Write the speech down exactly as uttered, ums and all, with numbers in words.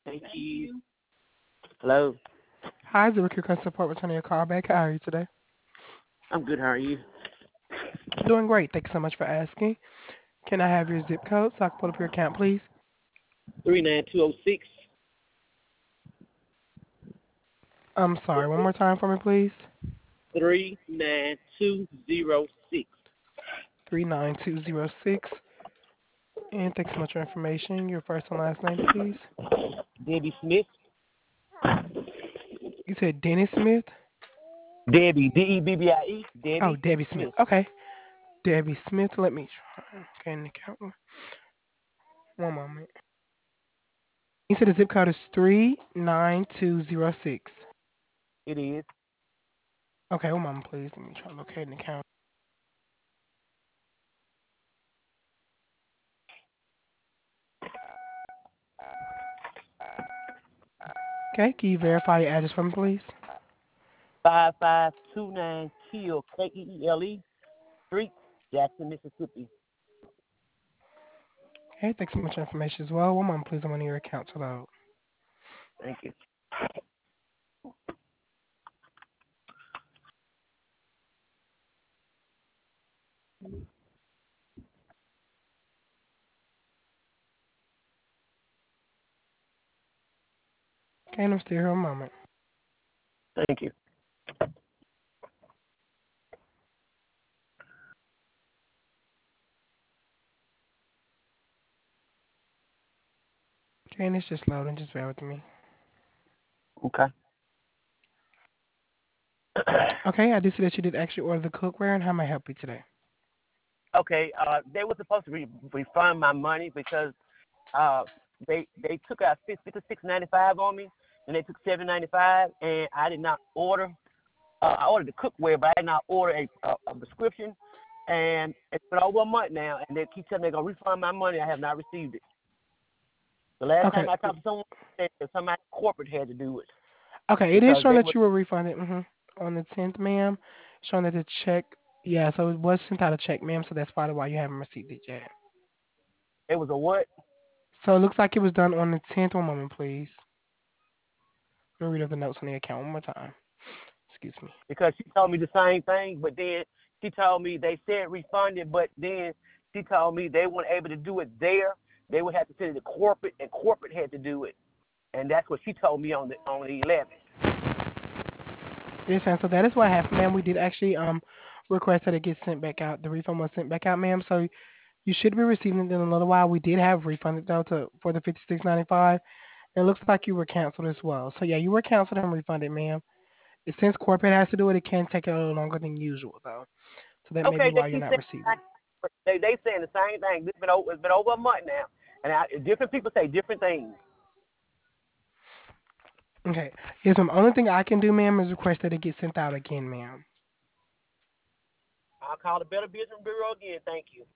Thank you. Hello. Hi, Zurich, your customer support returning your call back. How are you today? I'm good. How are you? Doing great. Thanks so much for asking. Can I have your zip code so I can pull up your account, please? Three nine two zero six. I'm sorry, one more time for me, please. Three nine two zero six. three nine two zero six. And thanks so much for your information. Your first and last name, please. Debbie Smith. You said Dennis Smith? Debbie. D E B B I E. Oh, Debbie Debbie Smith. Smith. Okay. Debbie Smith. Let me try. Okay, in the account. One moment. You said the zip code is three nine two zero six. It is. Okay, one moment, please. Let me try to locate an account. Okay, can you verify your address for me, please? Five five two nine Keel K E E L E Street, Jackson, Mississippi. Okay, thanks so much for your information as well. One moment, please. I'm on your account to load. Thank you. Okay, and I'm still here a moment. Thank you. Okay, and it's just loading. Just bear with me. Okay. Okay, I do see that you did actually order the cookware, and how may I help you today? Okay. Uh, they were supposed to re- refund my money because uh, they they took out fifty six ninety five on me, and they took seven ninety five, and I did not order. Uh, I ordered the cookware, but I did not order a, a, a prescription, and it's been over a month now, and they keep telling me they're gonna refund my money. I have not received it. The last Okay, time I talked to someone, they said somebody corporate had to do it okay, it is because showing they that were. you were refunded hmm on the tenth, ma'am. Showing that the check, yeah, so it was sent out a check, ma'am, so that's probably why you haven't received it yet. It was a what? So it looks like it was done on the tenth. One moment, please. Let me read up the notes on the account one more time. Excuse me. Because she told me the same thing, but then she told me they said refunded, but then she told me they weren't able to do it there. They would have to send it to corporate, and corporate had to do it, and that's what she told me on the on the eleventh. Yes, ma'am. So that is what happened, ma'am. We did actually um request that it gets sent back out. The refund was sent back out, ma'am. So you should be receiving it in a little while. We did have refunded though to for the fifty six ninety five. It looks like you were canceled as well. So yeah, you were canceled and refunded, ma'am. Since corporate has to do it, it can take a little longer than usual though. So that may be Okay, they why you're keep not saying the receiving. same, they they saying the same thing. It's been over, it's been over a month now, and I, different people say different things. Okay. Yes, ma'am. Only thing I can do, ma'am, is request that it gets sent out again, ma'am. I'll call the Better Business Bureau again. Thank you.